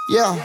Yeah.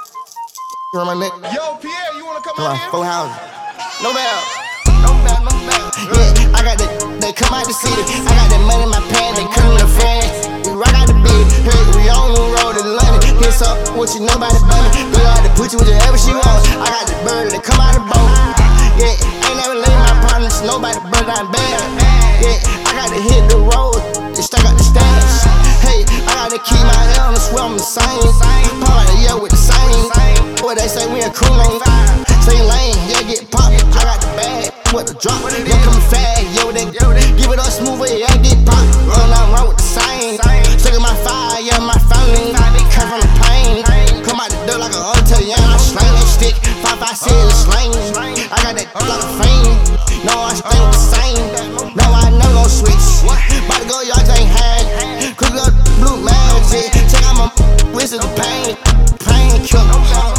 You on my neck? Yo, Pierre, you wanna come Come out on, here? 4 houses. No bell. No bell, no bell. Yeah, I got that, they come out the city. I got that money in my pants, they come in the fast. We rock out the beat, hey, we on the road to London. Hits up what you know about the bunny. Girl out the put you with whatever she wants. I got the bird that come out the boat. Yeah, ain't never letting my partners know about the bird I'm bad. Yeah, I got to hit the road, they stuck out the stash. Hey, I got to keep my head on the swear I'm the same. Pop out the year with the same. Boy, they say we a crew lane. Same lane, yeah, get popped. I got the bag, what the drop. Yeah, coming fast, yo, they give it up smooth, yeah, get popped. Nothing wrong with the same. Stick in my fire, yeah, my family. Come from the pain. Come out the door like a hotel, yeah, I slang that stick. 556 slang. I got that like a fame. No, I stay the same. No, I know no switch. About to go, y'all ain't had. Cook up blue magic. Check out my wrist of the pain. Pain killer.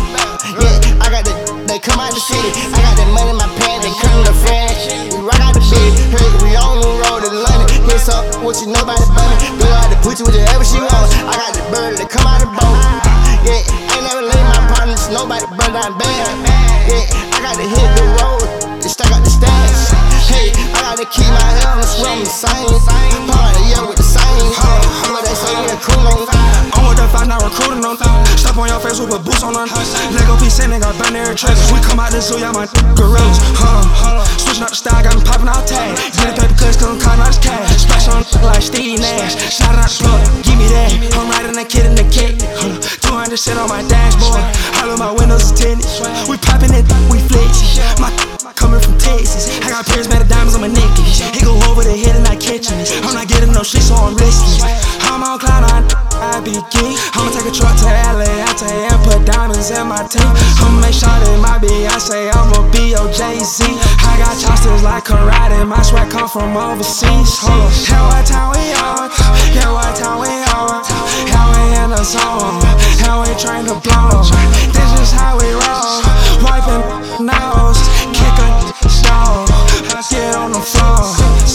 Yeah, I got that, they come out the city. I got that money in my pants, they come in the fast. We rock out the beat, hey, we on the road to London. Hits up what you know about the bunny. Girl out the put you with whatever she wants. I got the bird that come out the boat. Yeah, ain't never letting my partners know about the bird I'm bad. Yeah, I got to hit the road, they stuck out the stash. Hey, I got to keep my head on the swear I'm the same. Part of the year with the same. But they say we a crew lane. I'm with the 5 now recruiting them. Step on your face, we put boots on them. Lego piece and got binary trailers. We come out the zoo, yeah, my gorillas. Switching up the style, got me popping out tags. Get the paper cuts, cause I'm counting out this cash. Splash on like Steve Nash. Shout out the plug, give me that. I'm riding that kid in the cake. 200 shit on my dashboard. All of my windows is tinted. We popping it, we flex. My coming from Texas. I got prismatic diamonds on my necklace. He go over the head and I catching this. I'm not getting no shit, so I'm restless. I'm on cloud nine, I be king. I'ma take a truck to LA, I tell you, and put diamonds in my teeth. I'ma make sure that my Beyonce, I'ma be your Jay-Z. I got chopsticks like karate, my swag come from overseas. Hold up, yeah, what time we on? Yeah, what time we on? Yeah, we in the zone, yeah, we train to blow. This is how we roll, wiping nose, kick a stove, get on the floor.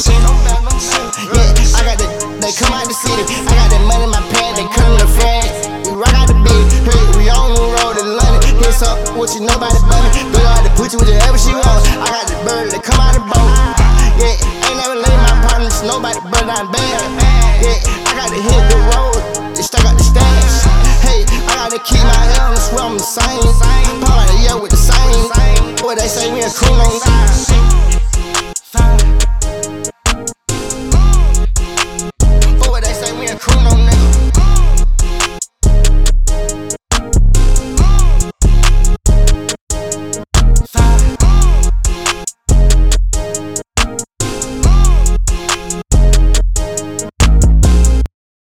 Yeah, I got that, they come out the city. I got that money in my pants, they come in the fast. We rock out the beat, hey, we on the road to London. Hits up what you know about the bunny. Girl out the put you with whatever she wants. I got the bird that come out the boat. Yeah, ain't never letting my partners know about the bird I'm bad. Yeah, I got to hit the road, they stuck out the stash. Hey, I got to keep my head on the swear I'm the same. Part of the year with the same. Boy, they say we a crew lane.